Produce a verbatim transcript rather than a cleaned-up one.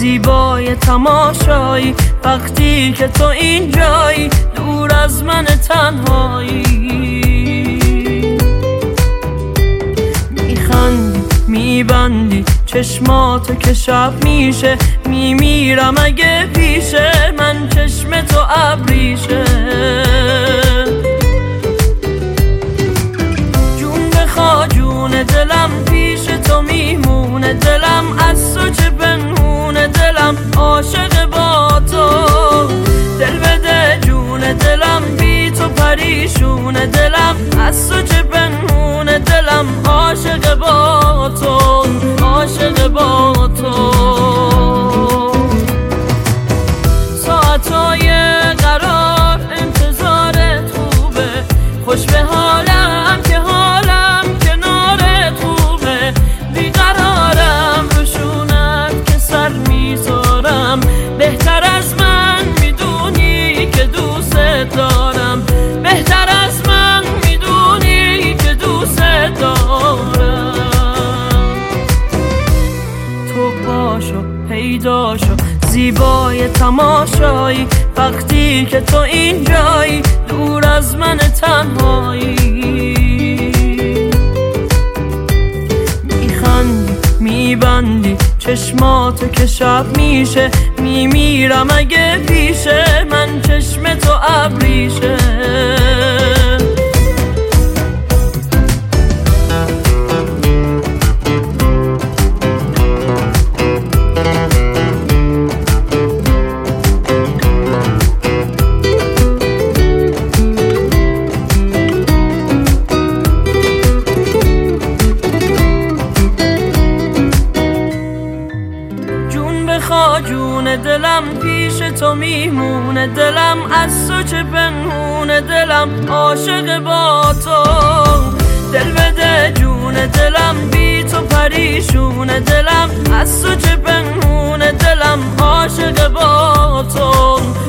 زیبای تماشایی، وقتی که تو اینجایی دور از من تنهایی. میخندی میبندی چشماتو که شب میشه، میمیرم اگه پیشه من چشم تو ابریشه. جون بخوا جون دلم پیش تو میمونه، دلم از تو چه پنهونه، دلم عاشق با تو. دل بده جون دلم بی تو پریشونه، دلم از تو چه پنهونه، دلم عاشق با تو، عاشق با تو. ساعتای قرار انتظارت خوبه، خوش به حالم که حالم کنارت خوبه. بیقرارم روشونت که سر میذارم، بهتر از من میدونی که دوست دارم، بهتر از من میدونی که دوست دارم. تو پاشو پیدا شو زیبای تماشایی، وقتی که تو اینجایی دور از من تنهایی. میخندی میبندی چشماتو که شب میشه، میمیرم اگه پیشه من چشم تو ابریشه. جون دلم پیش تو میمونه، دلم از تو چه پنهونه، دلم عاشق با تو. دل بده جون دلم بی تو پریشونه، دلم از تو چه پنهونه، دلم عاشق با تو.